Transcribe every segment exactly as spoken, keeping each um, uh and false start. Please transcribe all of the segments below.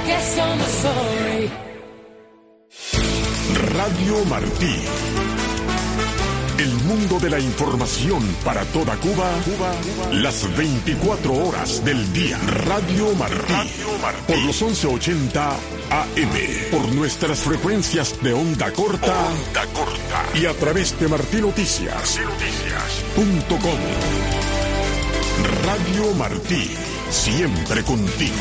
guess I'm sorry. Radio Martí. El mundo de la información para toda Cuba, Cuba, las veinticuatro horas del día. Radio Martí. Radio Martí. Por los once ochenta A M. Por nuestras frecuencias de onda corta. Onda corta. Y a través de Martí Noticias. Noticias punto com. Radio Martí. Siempre contigo.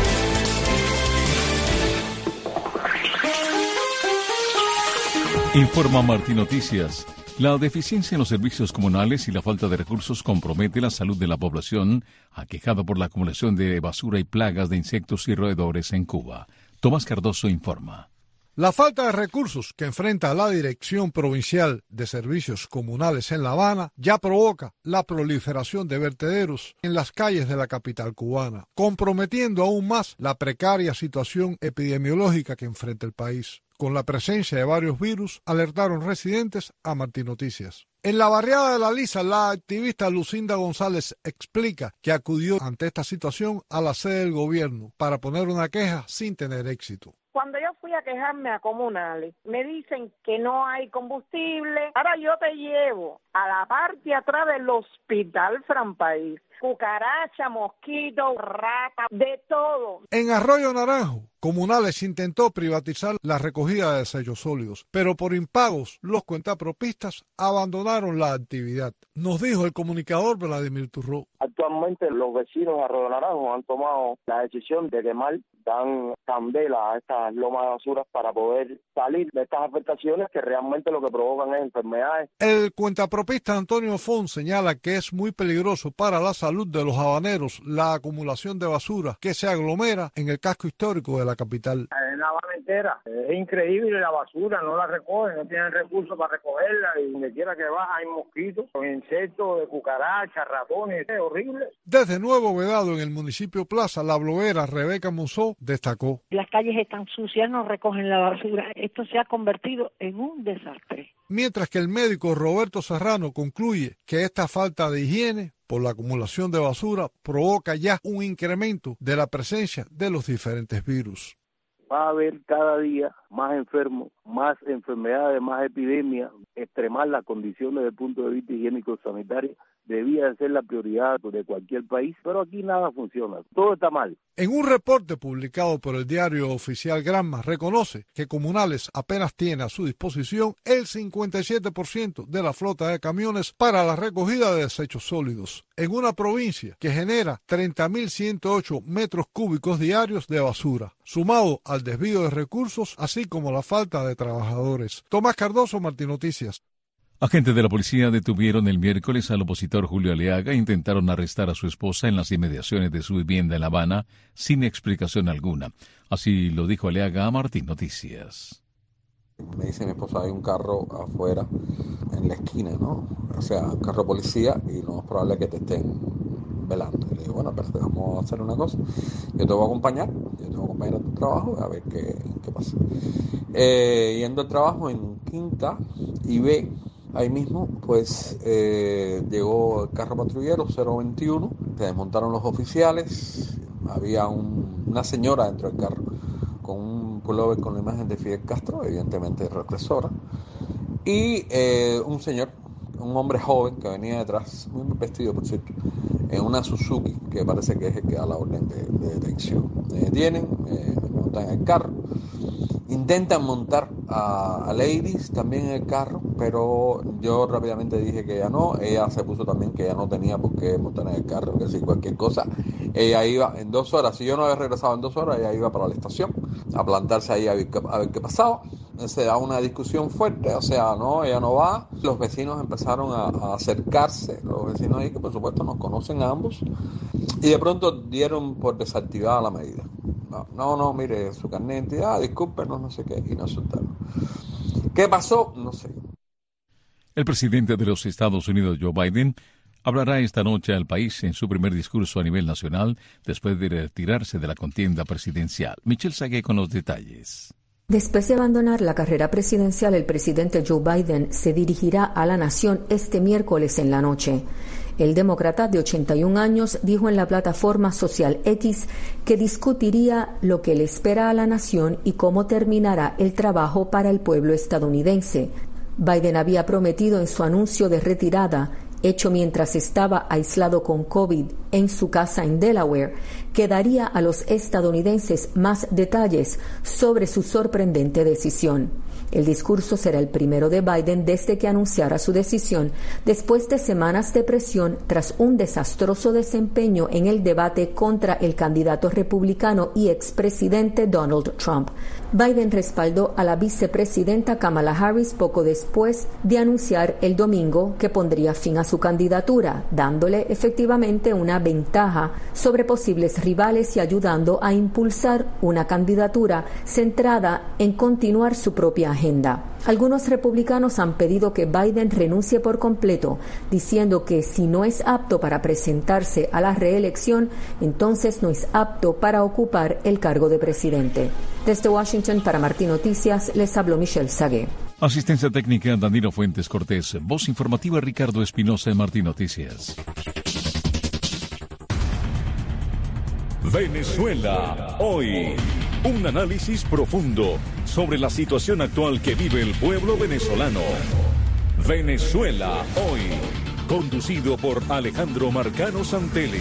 Informa Martí Noticias. La deficiencia en los servicios comunales y la falta de recursos compromete la salud de la población, aquejada por la acumulación de basura y plagas de insectos y roedores en Cuba. Tomás Cardoso informa. La falta de recursos que enfrenta la Dirección Provincial de Servicios Comunales en La Habana ya provoca la proliferación de vertederos en las calles de la capital cubana, comprometiendo aún más la precaria situación epidemiológica que enfrenta el país. Con la presencia de varios virus, alertaron residentes a Martí Noticias. En la barriada de La Lisa, la activista Lucinda González explica que acudió ante esta situación a la sede del gobierno para poner una queja sin tener éxito. Cuando yo fui a quejarme a comunales, me dicen que no hay combustible. Ahora yo te llevo a la parte de atrás del hospital Fran País. Cucaracha, mosquito, rata, de todo. En Arroyo Naranjo, Comunales intentó privatizar la recogida de desechos sólidos, pero por impagos los cuentapropistas abandonaron la actividad. Nos dijo el comunicador Vladimir Turró. Actualmente los vecinos de Arroyo Naranjo han tomado la decisión de quemar, dan candela a estas lomas de basuras para poder salir de estas afectaciones que realmente lo que provocan es enfermedades. El cuentapropista Antonio Fon señala que es muy peligroso para la salud de los habaneros la acumulación de basura que se aglomera en el casco histórico de la capital. En La Habana entera es increíble la basura, no la recogen, no tienen recursos para recogerla y donde quiera que vas hay mosquitos, insectos, de cucarachas, ratones, es horrible. Desde Nuevo Vedado, en el municipio Plaza, la bloguera Rebeca Monzó destacó. Las calles están sucias, no recogen la basura. Esto se ha convertido en un desastre. Mientras que el médico Roberto Serrano concluye que esta falta de higiene por la acumulación de basura provoca ya un incremento de la presencia de los diferentes virus. Va a haber cada día más enfermos, más enfermedades, más epidemias. Extremar las condiciones desde el punto de vista higiénico-sanitario debía de ser la prioridad de cualquier país, pero aquí nada funciona, todo está mal. En un reporte publicado por el diario oficial Granma, reconoce que Comunales apenas tiene a su disposición el cincuenta y siete por ciento de la flota de camiones para la recogida de desechos sólidos, en una provincia que genera treinta mil ciento ocho metros cúbicos diarios de basura, sumado al desvío de recursos, así como la falta de trabajadores. Tomás Cardoso, Martí Noticias. Agentes de la policía detuvieron el miércoles al opositor Julio Aliaga e intentaron arrestar a su esposa en las inmediaciones de su vivienda en La Habana sin explicación alguna. Así lo dijo Aliaga a Martí Noticias. Me dice mi esposa, hay un carro afuera en la esquina, ¿no? O sea, un carro policía y lo más probable es que te estén velando. Y le digo, bueno, pero vamos a hacer una cosa. Yo te voy a acompañar, yo te voy a acompañar a tu trabajo a ver qué, qué pasa. Eh, yendo al trabajo en Quinta y B, ahí mismo, pues eh, llegó el carro patrullero cero veintiuno, se desmontaron los oficiales, había un, una señora dentro del carro con un pullover con la imagen de Fidel Castro, evidentemente represora, y eh, un señor, un hombre joven que venía detrás, muy bien vestido por cierto, en una Suzuki, que parece que es el que da la orden de, de detención. Me detienen, eh, me montan en el carro, intentan montar a, a Ladies también en el carro, pero yo rápidamente dije que ella no, ella se puso también que ella no tenía por qué montar en el carro, que si cualquier cosa, ella iba en dos horas, si yo no había regresado en dos horas, ella iba para la estación a plantarse ahí a ver, a ver qué pasaba. Se da una discusión fuerte, o sea, no, ella no va. Los vecinos empezaron a, a acercarse, los vecinos ahí que por supuesto nos conocen a ambos, y de pronto dieron por desactivada la medida. No, no, no, mire, su carnet de identidad, discúlpenos, no sé qué, y nos soltaron. ¿Qué pasó? No sé. El presidente de los Estados Unidos, Joe Biden, hablará esta noche al país en su primer discurso a nivel nacional después de retirarse de la contienda presidencial. Michelle Sagué con los detalles. Después de abandonar la carrera presidencial, el presidente Joe Biden se dirigirá a la nación este miércoles en la noche. El demócrata de ochenta y un años dijo en la plataforma social X que discutiría lo que le espera a la nación y cómo terminará el trabajo para el pueblo estadounidense. Biden había prometido en su anuncio de retirada, hecho mientras estaba aislado con COVID en su casa en Delaware, que daría a los estadounidenses más detalles sobre su sorprendente decisión. El discurso será el primero de Biden desde que anunciara su decisión, después de semanas de presión tras un desastroso desempeño en el debate contra el candidato republicano y expresidente Donald Trump. Biden respaldó a la vicepresidenta Kamala Harris poco después de anunciar el domingo que pondría fin a su candidatura, dándole efectivamente una ventaja sobre posibles rivales y ayudando a impulsar una candidatura centrada en continuar su propia agenda. Algunos republicanos han pedido que Biden renuncie por completo, diciendo que si no es apto para presentarse a la reelección, entonces no es apto para ocupar el cargo de presidente. Desde Washington, para Martí Noticias, les habló Michelle Sagué. Asistencia técnica, Danilo Fuentes Cortés. Voz informativa, Ricardo Espinosa de Martí Noticias. Venezuela hoy. Un análisis profundo sobre la situación actual que vive el pueblo venezolano. Venezuela hoy. Conducido por Alejandro Marcano Santelli.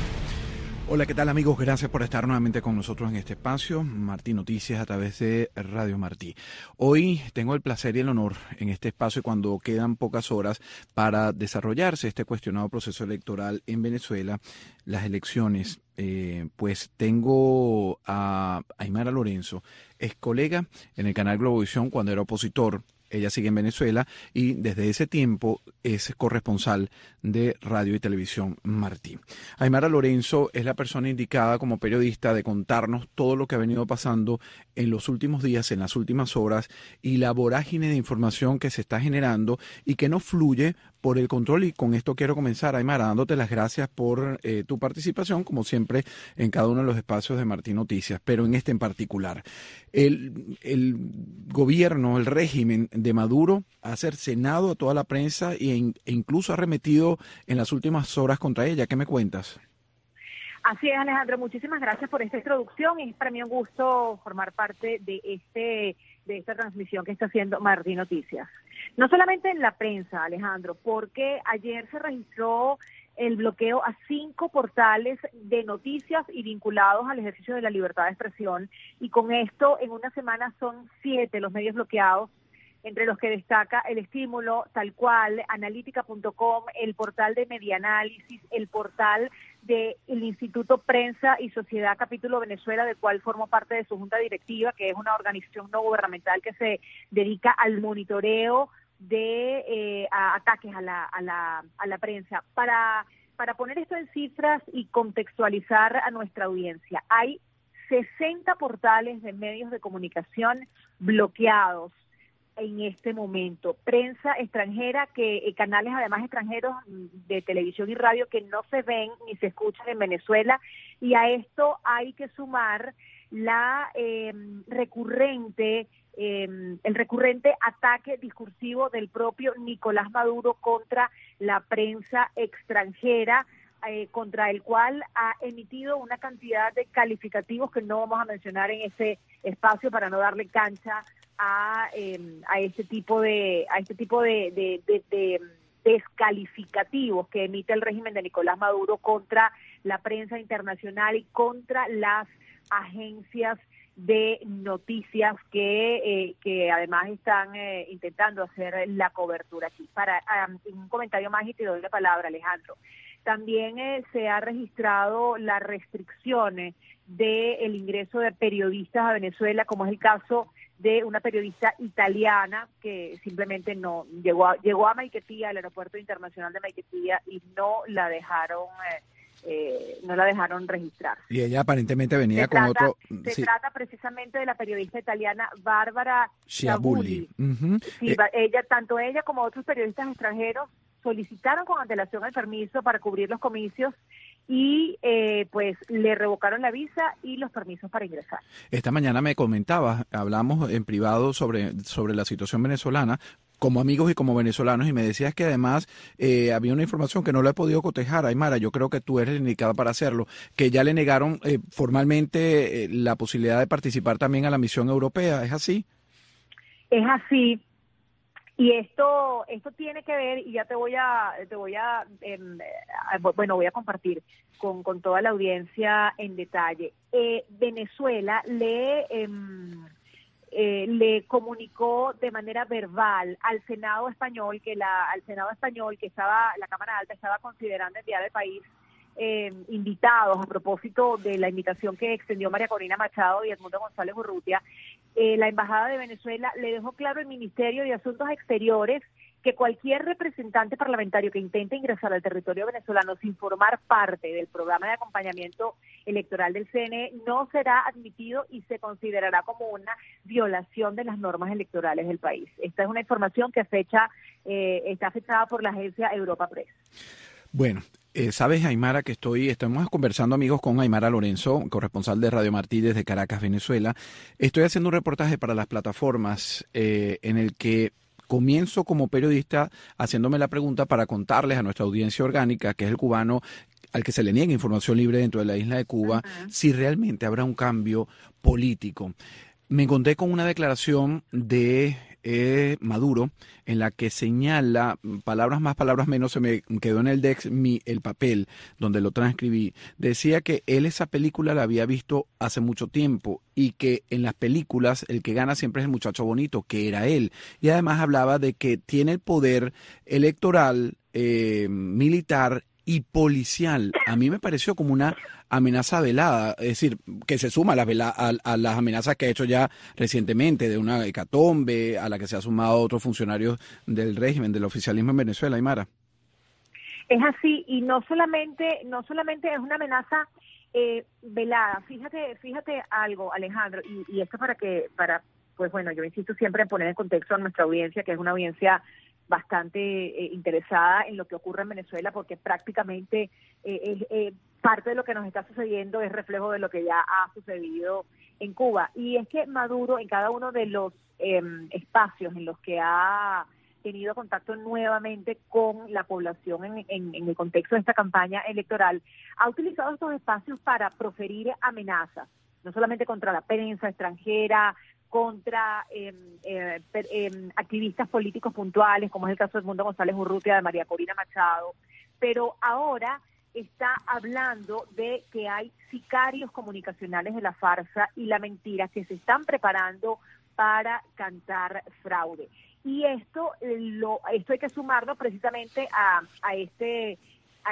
Hola, ¿qué tal, amigos? Gracias por estar nuevamente con nosotros en este espacio, Martí Noticias, a través de Radio Martí. Hoy tengo el placer y el honor en este espacio, cuando quedan pocas horas para desarrollarse este cuestionado proceso electoral en Venezuela, las elecciones, eh, pues tengo a Aymara Lorenzo, ex colega en el canal Globovisión cuando era opositor. Ella sigue en Venezuela y desde ese tiempo es corresponsal de Radio y Televisión Martí. Aymara Lorenzo es la persona indicada como periodista de contarnos todo lo que ha venido pasando en los últimos días, en las últimas horas, y la vorágine de información que se está generando y que no fluye por el control. Y con esto quiero comenzar, Aymara, dándote las gracias por eh, tu participación, como siempre, en cada uno de los espacios de Martí Noticias, pero en este en particular. El, el gobierno, el régimen de Maduro ha cercenado a toda la prensa e, in, e incluso ha arremetido en las últimas horas contra ella. ¿Qué me cuentas? Así es, Alejandro, muchísimas gracias por esta introducción. Es para mí un gusto formar parte de este de esta transmisión que está haciendo Martí Noticias. No solamente en la prensa, Alejandro, porque ayer se registró el bloqueo a cinco portales de noticias y vinculados al ejercicio de la libertad de expresión, y con esto en una semana son siete los medios bloqueados, entre los que destaca El Estímulo, Tal Cual, Analítica punto com, el portal de Medianálisis, el portal del Instituto Prensa y Sociedad Capítulo Venezuela, del cual formo parte de su junta directiva, que es una organización no gubernamental que se dedica al monitoreo de eh, a ataques a la, a la, a la prensa. Para, para poner esto en cifras y contextualizar a nuestra audiencia, hay sesenta portales de medios de comunicación bloqueados en este momento, prensa extranjera, que eh, canales además extranjeros de televisión y radio que no se ven ni se escuchan en Venezuela, y a esto hay que sumar la eh, recurrente eh, el recurrente ataque discursivo del propio Nicolás Maduro contra la prensa extranjera, eh, contra el cual ha emitido una cantidad de calificativos que no vamos a mencionar en este espacio para no darle cancha a eh, a este tipo de a este tipo de, de, de, de descalificativos que emite el régimen de Nicolás Maduro contra la prensa internacional y contra las agencias de noticias que eh, que además están eh, intentando hacer la cobertura aquí. Para um, un comentario más y te doy la palabra, Alejandro. También eh, se ha registrado las restricciones del ingreso de periodistas a Venezuela, como es el caso de una periodista italiana que simplemente no llegó a, llegó a Maiquetía, al aeropuerto internacional de Maiquetía, y no la dejaron eh, eh, no la dejaron registrar. Y ella aparentemente venía se con trata, otro. Se sí. trata precisamente de la periodista italiana Bárbara Schiavulli. Uh-huh. Sí, eh. ella, tanto ella como otros periodistas extranjeros solicitaron con antelación el permiso para cubrir los comicios y eh, pues le revocaron la visa y los permisos para ingresar. Esta mañana me comentabas, hablamos en privado sobre, sobre la situación venezolana, como amigos y como venezolanos, y me decías que además eh, había una información que no la he podido cotejar. Aymara, yo creo que tú eres la indicada para hacerlo, que ya le negaron eh, formalmente eh, la posibilidad de participar también a la misión europea, ¿es así? Es así, y esto esto tiene que ver, y ya te voy a, te voy a eh, bueno, voy a compartir con, con toda la audiencia en detalle. Eh, Venezuela le... Eh, Eh, le comunicó de manera verbal al Senado español que la al Senado español que estaba la Cámara Alta estaba considerando enviar al país eh, invitados a propósito de la invitación que extendió María Corina Machado y Edmundo González Urrutia. Eh, la Embajada de Venezuela le dejó claro al Ministerio de Asuntos Exteriores que cualquier representante parlamentario que intente ingresar al territorio venezolano sin formar parte del programa de acompañamiento electoral del C N E no será admitido y se considerará como una violación de las normas electorales del país. Esta es una información que fecha, eh, está fechada por la agencia Europa Press. Bueno, eh, sabes, Aymara, que estoy, estamos conversando, amigos, con Aymara Lorenzo, corresponsal de Radio Martí desde Caracas, Venezuela. Estoy haciendo un reportaje para las plataformas eh, en el que comienzo como periodista haciéndome la pregunta para contarles a nuestra audiencia orgánica, que es el cubano al que se le niega información libre dentro de la isla de Cuba, uh-huh. si realmente habrá un cambio político. Me encontré con una declaración de eh, Maduro en la que señala, palabras más, palabras menos, se me quedó en el Dex mi, el papel donde lo transcribí, decía que él esa película la había visto hace mucho tiempo y que en las películas el que gana siempre es el muchacho bonito, que era él. Y además hablaba de que tiene el poder electoral, eh, militar y policial. A mí me pareció como una amenaza velada, es decir, que se suma a las, vela, a, a las amenazas que ha hecho ya recientemente de una hecatombe, a la que se ha sumado otros funcionarios del régimen, del oficialismo en Venezuela. Aymara. Es así, y no solamente, no solamente es una amenaza eh, velada. Fíjate, fíjate algo, Alejandro, y, y esto para que, para, pues bueno, yo insisto siempre en poner en contexto a nuestra audiencia, que es una audiencia bastante eh, interesada en lo que ocurre en Venezuela, porque prácticamente eh, eh, parte de lo que nos está sucediendo es reflejo de lo que ya ha sucedido en Cuba. Y es que Maduro, en cada uno de los eh, espacios en los que ha tenido contacto nuevamente con la población en, en, en el contexto de esta campaña electoral, ha utilizado estos espacios para proferir amenazas, no solamente contra la prensa extranjera, contra eh, eh, eh, activistas políticos puntuales, como es el caso de Edmundo González Urrutia, de María Corina Machado, pero ahora está hablando de que hay sicarios comunicacionales de la farsa y la mentira que se están preparando para cantar fraude. Y esto lo esto hay que sumarlo precisamente a, a este a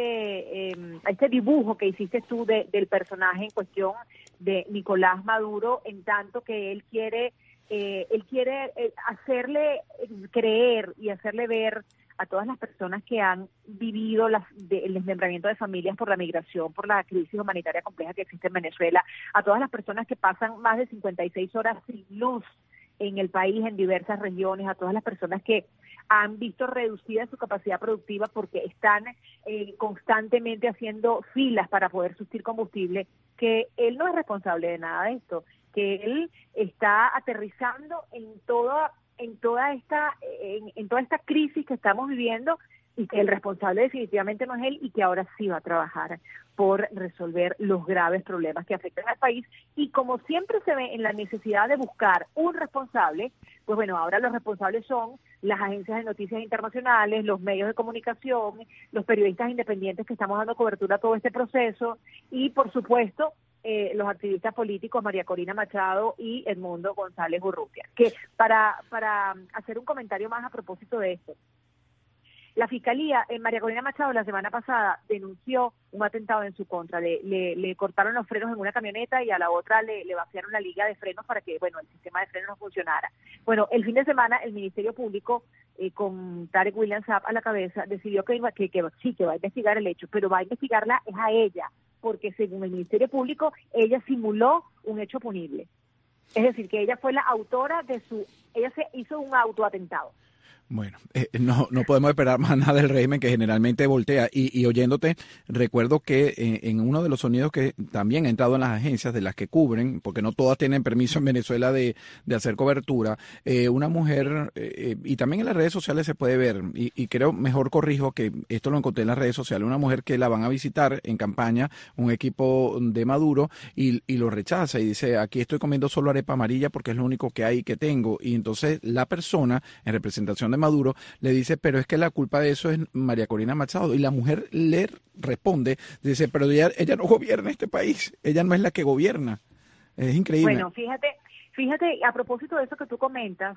este eh, a este dibujo que hiciste tú de, del personaje en cuestión de Nicolás Maduro, en tanto que él quiere eh, él quiere eh, hacerle creer y hacerle ver a todas las personas que han vivido las, de, el desmembramiento de familias por la migración, por la crisis humanitaria compleja que existe en Venezuela, a todas las personas que pasan más de cincuenta y seis horas sin luz en el país, en diversas regiones, a todas las personas que han visto reducida su capacidad productiva porque están eh, constantemente haciendo filas para poder surtir combustible, que él no es responsable de nada de esto, que él está aterrizando en toda en toda esta en, en toda esta crisis que estamos viviendo, y que el responsable definitivamente no es él, y que ahora sí va a trabajar por resolver los graves problemas que afectan al país. Y como siempre se ve en la necesidad de buscar un responsable, pues bueno, ahora los responsables son las agencias de noticias internacionales, los medios de comunicación, los periodistas independientes que estamos dando cobertura a todo este proceso, y por supuesto eh, los activistas políticos María Corina Machado y Edmundo González Urrutia. Que para, para hacer un comentario más a propósito de esto, la Fiscalía, en María Corina Machado, la semana pasada denunció un atentado en su contra. Le, le, le cortaron los frenos en una camioneta y a la otra le, le vaciaron la liga de frenos para que, bueno, el sistema de frenos no funcionara. Bueno, el fin de semana el Ministerio Público, eh, con Tarek William Saab a la cabeza, decidió que, iba, que, que sí, que va a investigar el hecho, pero va a investigarla es a ella, porque según el Ministerio Público, ella simuló un hecho punible. Es decir, que ella fue la autora de su... Ella se hizo un autoatentado. Bueno, eh, no, no podemos esperar más nada del régimen que generalmente voltea. Y, y oyéndote, recuerdo que eh, en uno de los sonidos que también ha entrado en las agencias de las que cubren, porque no todas tienen permiso en Venezuela de, de hacer cobertura, eh, una mujer, eh, y también en las redes sociales se puede ver, y, y creo, mejor corrijo que esto lo encontré en las redes sociales, una mujer que la van a visitar en campaña, un equipo de Maduro, y, y lo rechaza y dice, aquí estoy comiendo solo arepa amarilla porque es lo único que hay que tengo. Y entonces la persona, en representación de Maduro, le dice, pero es que la culpa de eso es María Corina Machado. Y la mujer le responde, dice, pero ella, ella no gobierna este país, ella no es la que gobierna. Es increíble. Bueno, fíjate, fíjate, a propósito de eso que tú comentas,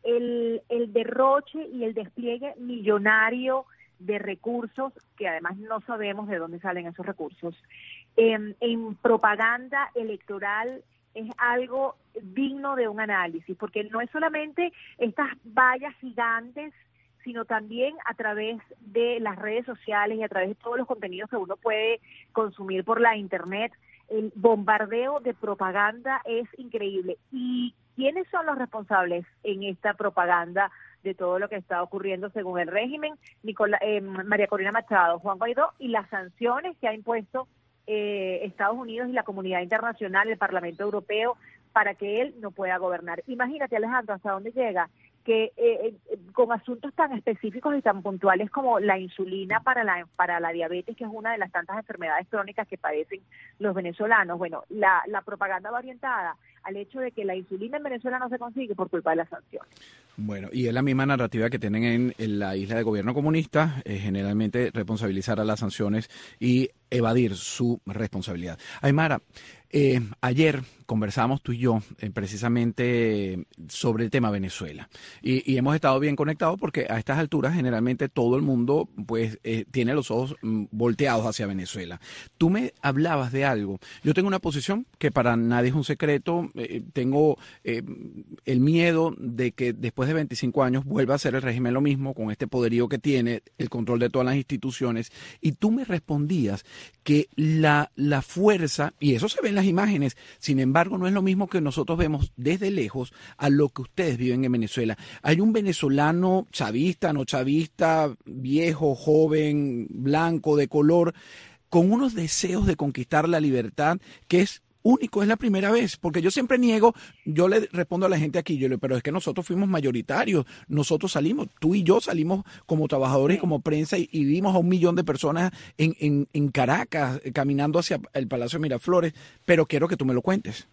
el, el derroche y el despliegue millonario de recursos, que además no sabemos de dónde salen esos recursos, en, en propaganda electoral, es algo digno de un análisis, porque no es solamente estas vallas gigantes, sino también a través de las redes sociales y a través de todos los contenidos que uno puede consumir por la internet. El bombardeo de propaganda es increíble. ¿Y quiénes son los responsables en esta propaganda de todo lo que está ocurriendo según el régimen? Nicola, eh, María Corina Machado, Juan Guaidó, y las sanciones que ha impuesto Eh, Estados Unidos y la comunidad internacional, el Parlamento Europeo, para que él no pueda gobernar. Imagínate, Alejandro, hasta dónde llega, que eh, eh, con asuntos tan específicos y tan puntuales como la insulina para la para la diabetes, que es una de las tantas enfermedades crónicas que padecen los venezolanos. Bueno, la, la propaganda va orientada al hecho de que la insulina en Venezuela no se consigue por culpa de las sanciones. Bueno, y es la misma narrativa que tienen en, en la isla de gobierno comunista, eh, generalmente responsabilizar a las sanciones y evadir su responsabilidad. Aymara, eh, ayer conversamos tú y yo eh, precisamente sobre el tema Venezuela y, y hemos estado bien conectados porque a estas alturas generalmente todo el mundo pues eh, tiene los ojos mm, volteados hacia Venezuela. Tú me hablabas de algo. Yo tengo una posición que para nadie es un secreto. Eh, tengo eh, el miedo de que después de veinticinco años vuelva a ser el régimen lo mismo, con este poderío que tiene, el control de todas las instituciones. Y tú me respondías que la, la fuerza, y eso se ve en las imágenes, sin embargo no es lo mismo que nosotros vemos desde lejos a lo que ustedes viven en Venezuela. Hay un venezolano chavista, no chavista, viejo, joven, blanco, de color, con unos deseos de conquistar la libertad que es único, es la primera vez, porque yo siempre niego, yo le respondo a la gente aquí, yo le pero es que nosotros fuimos mayoritarios, nosotros salimos, tú y yo salimos como trabajadores y como prensa y, y vimos a un millón de personas en, en, en Caracas, caminando hacia el Palacio de Miraflores, pero quiero que tú me lo cuentes.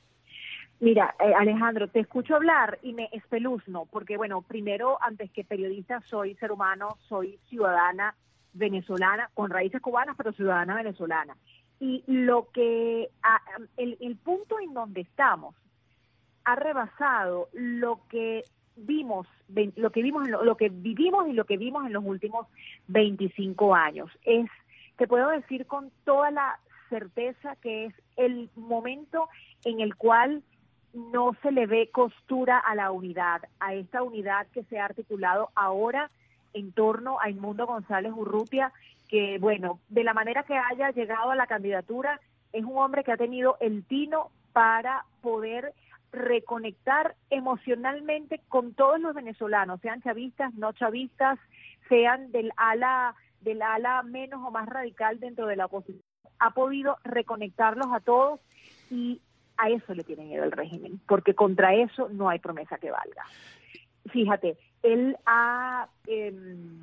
Mira, eh, Alejandro, te escucho hablar y me espeluzno, porque bueno, primero, antes que periodista, soy ser humano, soy ciudadana venezolana, con raíces cubanas, pero ciudadana venezolana. Y lo que el, el punto en donde estamos ha rebasado lo que vimos, lo que vimos, lo que vivimos y lo que vimos en los últimos veinticinco años. Es, te puedo decir con toda la certeza que es el momento en el cual no se le ve costura a la unidad, a esta unidad que se ha articulado ahora en torno a Edmundo González Urrutia, que, bueno, de la manera que haya llegado a la candidatura, es un hombre que ha tenido el tino para poder reconectar emocionalmente con todos los venezolanos, sean chavistas, no chavistas, sean del ala, del ala menos o más radical dentro de la oposición. Ha podido reconectarlos a todos y a eso le tiene miedo el régimen, porque contra eso no hay promesa que valga. Fíjate, él ha, eh,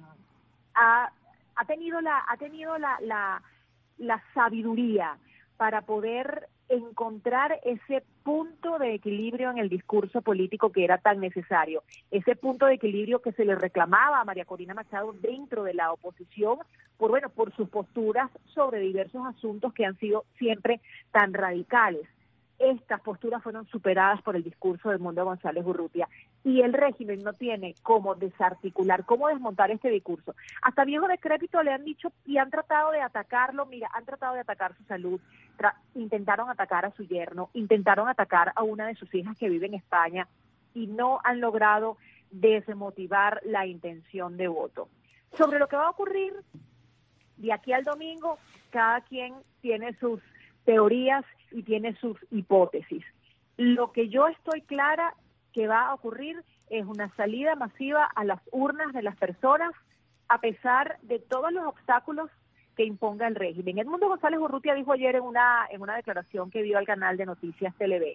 ha ha tenido la ha tenido la, la la sabiduría para poder encontrar ese punto de equilibrio en el discurso político que era tan necesario, ese punto de equilibrio que se le reclamaba a María Corina Machado dentro de la oposición por bueno por sus posturas sobre diversos asuntos que han sido siempre tan radicales. Estas posturas fueron superadas por el discurso de Edmundo González Urrutia y el régimen no tiene cómo desarticular, cómo desmontar este discurso. Hasta viejo decrépito le han dicho y han tratado de atacarlo, mira, han tratado de atacar su salud, tra- intentaron atacar a su yerno, intentaron atacar a una de sus hijas que vive en España y no han logrado desmotivar la intención de voto. Sobre lo que va a ocurrir de aquí al domingo, cada quien tiene sus teorías y tiene sus hipótesis. Lo que yo estoy clara que va a ocurrir es una salida masiva a las urnas de las personas, a pesar de todos los obstáculos que imponga el régimen. Edmundo González Urrutia dijo ayer en una en una declaración que dio al canal de Noticias Televé,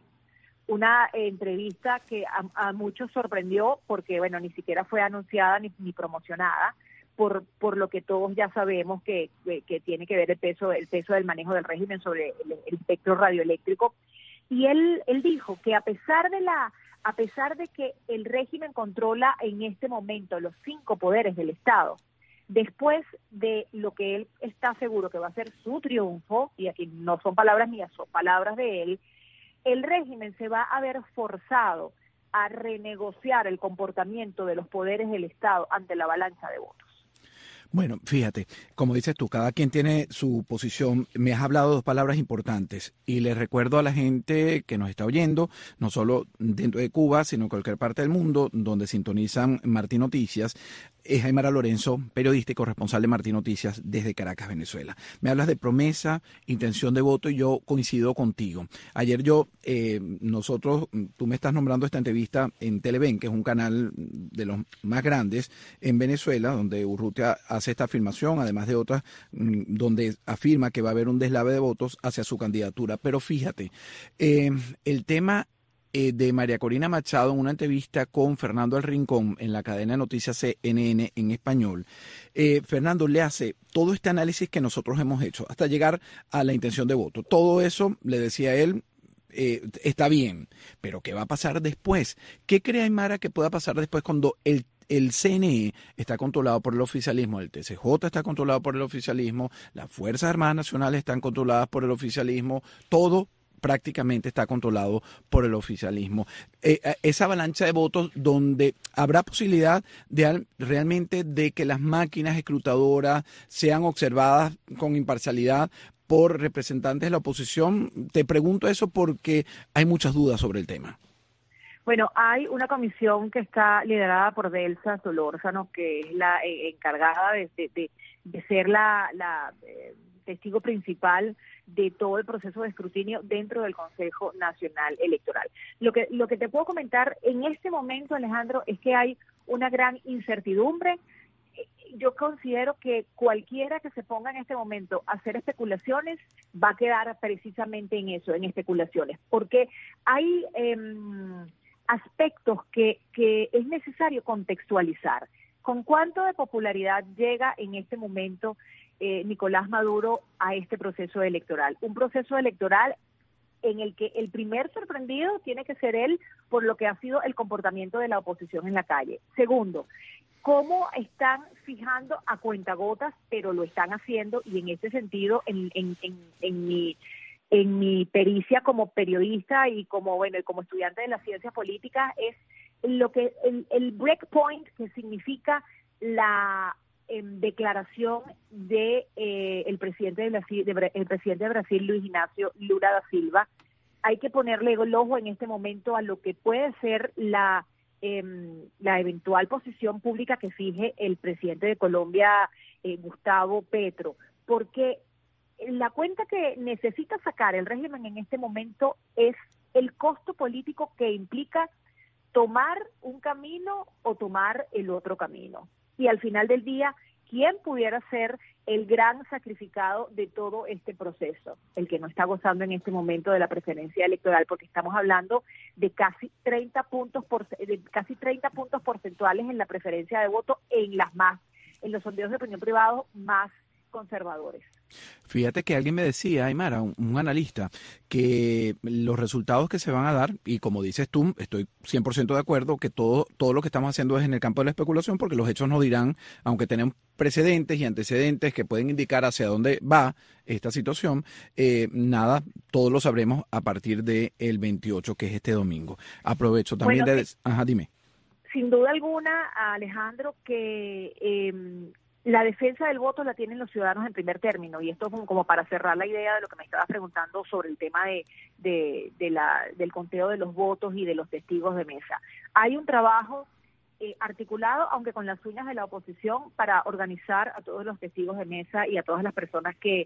una eh, entrevista que a, a muchos sorprendió porque, bueno, ni siquiera fue anunciada ni, ni promocionada, por por lo que todos ya sabemos que, que, que tiene que ver el peso el peso del manejo del régimen sobre el, el espectro radioeléctrico. Y él él dijo que a pesar de la a pesar de que el régimen controla en este momento los cinco poderes del Estado, después de lo que él está seguro que va a ser su triunfo, y aquí no son palabras mías, son palabras de él, el régimen se va a ver forzado a renegociar el comportamiento de los poderes del Estado ante la avalancha de votos. Bueno, fíjate, como dices tú, cada quien tiene su posición. Me has hablado de dos palabras importantes y les recuerdo a la gente que nos está oyendo, no solo dentro de Cuba, sino en cualquier parte del mundo donde sintonizan Martí Noticias, es Aymara Lorenzo, periodista y corresponsal de Martí Noticias desde Caracas, Venezuela. Me hablas de promesa, intención de voto y yo coincido contigo. Ayer yo, eh, nosotros, tú me estás nombrando esta entrevista en Televen, que es un canal de los más grandes en Venezuela, donde Urrutia hace esta afirmación, además de otras, donde afirma que va a haber un deslave de votos hacia su candidatura. Pero fíjate, eh, el tema de María Corina Machado en una entrevista con Fernando El Rincón en la cadena de noticias C N N en español, eh, Fernando le hace todo este análisis que nosotros hemos hecho hasta llegar a la intención de voto. Todo eso, le decía él, eh, está bien, pero ¿qué va a pasar después? ¿Qué cree Aymara que pueda pasar después cuando el El C N E está controlado por el oficialismo, el T C J está controlado por el oficialismo, las Fuerzas Armadas Nacionales están controladas por el oficialismo, todo prácticamente está controlado por el oficialismo? Eh, esa avalancha de votos donde habrá posibilidad de realmente de que las máquinas escrutadoras sean observadas con imparcialidad por representantes de la oposición. Te pregunto eso porque hay muchas dudas sobre el tema. Bueno, hay una comisión que está liderada por Delsa Solórzano, que es la eh, encargada de, de, de ser la, la eh, testigo principal de todo el proceso de escrutinio dentro del Consejo Nacional Electoral. Lo que lo que te puedo comentar en este momento, Alejandro, es que hay una gran incertidumbre. Yo considero que cualquiera que se ponga en este momento a hacer especulaciones va a quedar precisamente en eso, en especulaciones, porque hay eh, aspectos que, que es necesario contextualizar. ¿Con cuánto de popularidad llega en este momento eh, Nicolás Maduro a este proceso electoral? Un proceso electoral en el que el primer sorprendido tiene que ser él por lo que ha sido el comportamiento de la oposición en la calle. Segundo, cómo están fijando a cuentagotas, pero lo están haciendo, y en ese sentido, en, en, en, en mi en mi pericia como periodista y como bueno y como estudiante de las ciencias políticas, es lo que el, el breakpoint, que significa la eh, declaración de eh, el presidente de Brasil, de, el presidente de Brasil, Luis Ignacio Lula da Silva. Hay que ponerle el ojo en este momento a lo que puede ser la eh, la eventual posición pública que fije el presidente de Colombia, eh, Gustavo Petro, porque la cuenta que necesita sacar el régimen en este momento es el costo político que implica tomar un camino o tomar el otro camino. Y al final del día, ¿quién pudiera ser el gran sacrificado de todo este proceso? El que no está gozando en este momento de la preferencia electoral, porque estamos hablando de casi treinta puntos por, de casi treinta puntos porcentuales en la preferencia de voto en las más, en los sondeos de opinión privado más conservadores. Fíjate que alguien me decía, Aymara, un, un analista, que los resultados que se van a dar, y como dices tú, estoy cien por ciento de acuerdo, que todo, todo lo que estamos haciendo es en el campo de la especulación, porque los hechos nos dirán, aunque tenemos precedentes y antecedentes que pueden indicar hacia dónde va esta situación, eh, nada, todos lo sabremos a partir del veintiocho, que es este domingo. Aprovecho también bueno, de... Sí. Ajá, dime. Sin duda alguna, Alejandro, que... Eh, la defensa del voto la tienen los ciudadanos en primer término, y esto como, como para cerrar la idea de lo que me estabas preguntando sobre el tema de, de, de la, del conteo de los votos y de los testigos de mesa. Hay un trabajo eh, articulado, aunque con las uñas de la oposición, para organizar a todos los testigos de mesa y a todas las personas que,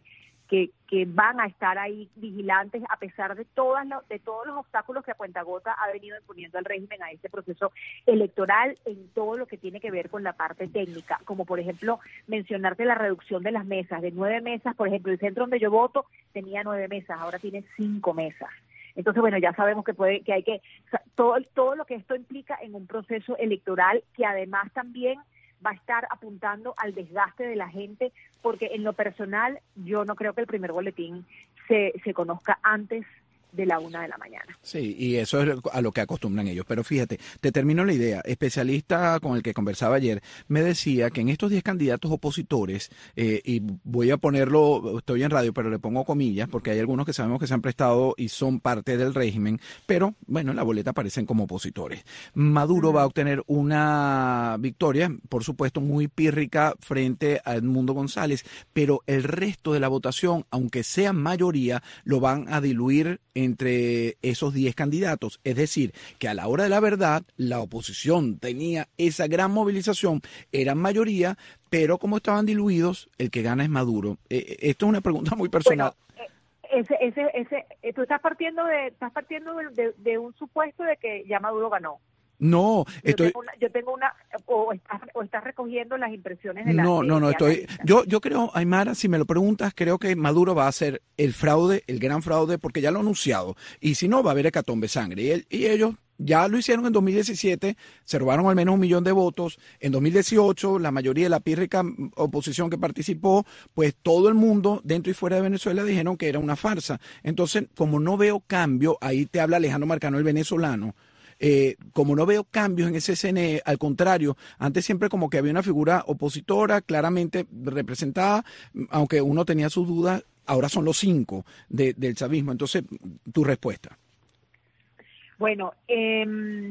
que, que van a estar ahí vigilantes a pesar de todas lo, de todos los obstáculos que a cuentagota ha venido imponiendo el régimen a este proceso electoral en todo lo que tiene que ver con la parte técnica, como por ejemplo mencionarte la reducción de las mesas, de nueve mesas, por ejemplo, el centro donde yo voto tenía nueve mesas, ahora tiene cinco mesas. Entonces, bueno, ya sabemos que puede, que hay que, todo, todo lo que esto implica en un proceso electoral que además también va a estar apuntando al desgaste de la gente, porque en lo personal yo no creo que el primer boletín se, se conozca antes de la una de la mañana. Sí, y eso es a lo que acostumbran ellos. Pero fíjate, te termino la idea. Especialista con el que conversaba ayer me decía que en estos diez candidatos opositores, eh, y voy a ponerlo, estoy en radio, pero le pongo comillas, porque hay algunos que sabemos que se han prestado y son parte del régimen, pero bueno, en la boleta aparecen como opositores. Maduro uh-huh. va a obtener una victoria, por supuesto, muy pírrica frente a Edmundo González, pero el resto de la votación, aunque sea mayoría, lo van a diluir entre esos diez candidatos. Es decir, que a la hora de la verdad, la oposición tenía esa gran movilización, eran mayoría, pero como estaban diluidos, el que gana es Maduro. Eh, esto es una pregunta muy personal. Bueno, ese, ese, ese, tú estás partiendo de, estás partiendo de, de, de un supuesto de que ya Maduro ganó. No, estoy... Yo tengo una, yo tengo una o, estás, o estás recogiendo las impresiones de la... No, no, no, estoy... Yo, yo creo, Aymara, si me lo preguntas, creo que Maduro va a hacer el fraude, el gran fraude, porque ya lo ha anunciado. Y si no, va a haber hecatombe sangre. Y, él, y ellos ya lo hicieron en dos mil diecisiete, se robaron al menos un millón de votos. En dos mil dieciocho, la mayoría de la pírrica oposición que participó, pues todo el mundo, dentro y fuera de Venezuela, dijeron que era una farsa. Entonces, como no veo cambio, ahí te habla Alejandro Marcano, el venezolano, Eh, como no veo cambios en ese C N E, al contrario, antes siempre como que había una figura opositora claramente representada, aunque uno tenía sus dudas, ahora son los cinco de, del chavismo. Entonces, tu respuesta. Bueno, eh,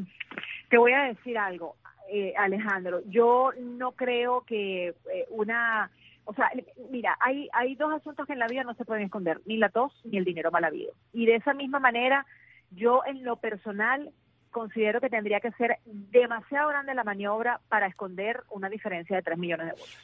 te voy a decir algo, eh, Alejandro, yo no creo que eh, una... O sea, mira, hay, hay dos asuntos que en la vida no se pueden esconder, ni la tos ni el dinero mal habido. Y de esa misma manera, yo en lo personal considero que tendría que ser demasiado grande la maniobra para esconder una diferencia de tres millones de votos.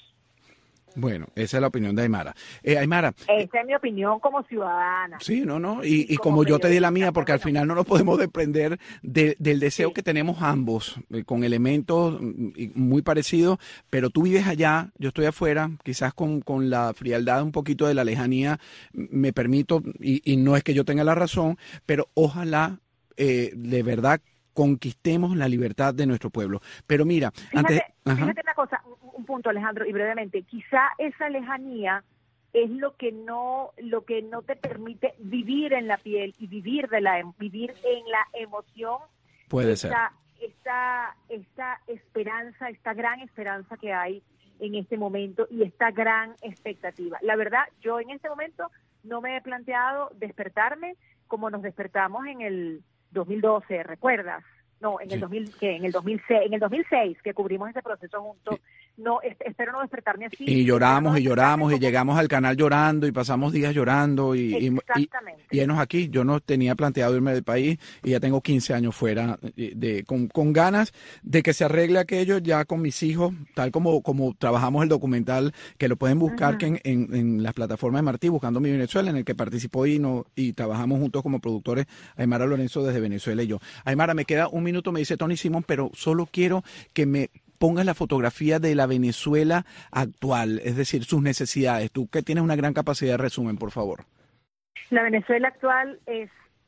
Bueno, esa es la opinión de Aymara. Eh, Aymara. Esa es mi opinión como ciudadana. Sí, no, no, y, y como, como yo te di la mía, porque al final no nos podemos desprender de, del deseo sí. que tenemos ambos, eh, con elementos muy parecidos, pero tú vives allá, yo estoy afuera, quizás con, con la frialdad un poquito de la lejanía, me permito, y, y no es que yo tenga la razón, pero ojalá eh, de verdad conquistemos la libertad de nuestro pueblo. Pero mira, fíjate, antes... fíjate una cosa, un, un punto, Alejandro, y brevemente, quizá esa lejanía es lo que no lo que no te permite vivir en la piel y vivir de la vivir en la emoción. Puede esta, ser. Esta, esta esperanza, esta gran esperanza que hay en este momento y esta gran expectativa. La verdad, yo en este momento no me he planteado despertarme como nos despertamos en el dos mil doce, ¿recuerdas? No, en el sí. dos mil, ¿qué? En el dos mil seis, en el dos mil seis que cubrimos ese proceso juntos. Sí. No, espero no despertarme así. Y lloramos no y lloramos como... y llegamos al canal llorando y pasamos días llorando y Exactamente. y, y, y enos aquí. Yo no tenía planteado irme del país y ya tengo quince años fuera de, de con, con ganas de que se arregle aquello ya con mis hijos, tal como como trabajamos el documental que lo pueden buscar uh-huh. que en, en, en las plataformas de Martí, Buscando mi Venezuela, en el que participó y no y trabajamos juntos como productores Aymara Lorenzo desde Venezuela y yo. Aymara, me queda un minuto, me dice Tony Simón, pero solo quiero que me pongas la fotografía de la Venezuela actual, es decir, sus necesidades. Tú que tienes una gran capacidad de resumen, por favor. La Venezuela actual es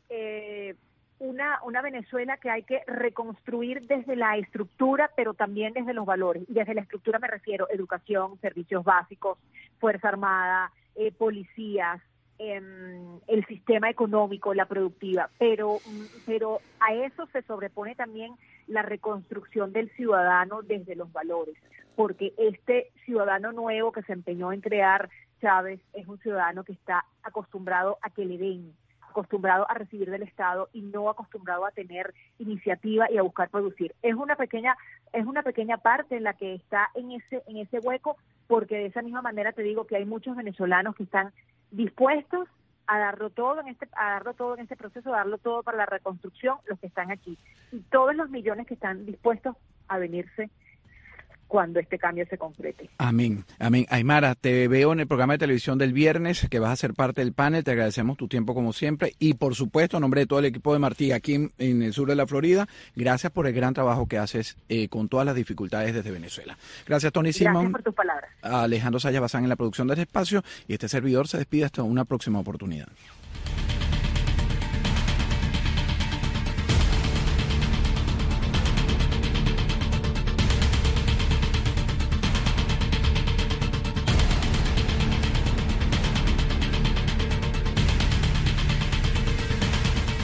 eh, una, una Venezuela que hay que reconstruir desde la estructura, pero también desde los valores. Y desde la estructura me refiero a educación, servicios básicos, Fuerza Armada, eh, policías, eh, el sistema económico, la productiva. Pero, pero a eso se sobrepone también la reconstrucción del ciudadano desde los valores, porque este ciudadano nuevo que se empeñó en crear Chávez es un ciudadano que está acostumbrado a que le den, acostumbrado a recibir del Estado y no acostumbrado a tener iniciativa y a buscar producir. Es una pequeña, es una pequeña parte en la que está en ese, en ese hueco, porque de esa misma manera te digo que hay muchos venezolanos que están dispuestos a darlo todo en este a darlo todo en este proceso, a darlo todo para la reconstrucción, los que están aquí. Y todos los millones que están dispuestos a venirse cuando este cambio se concrete. Amén, amén. Aymara, te veo en el programa de televisión del viernes, que vas a ser parte del panel. Te agradecemos tu tiempo como siempre. Y por supuesto, en nombre de todo el equipo de Martí aquí en, en el sur de la Florida, gracias por el gran trabajo que haces eh, con todas las dificultades desde Venezuela. Gracias, Tony Simón. Gracias por tus palabras. Alejandro Sayas Bazán en la producción de este espacio. Y este servidor se despide hasta una próxima oportunidad.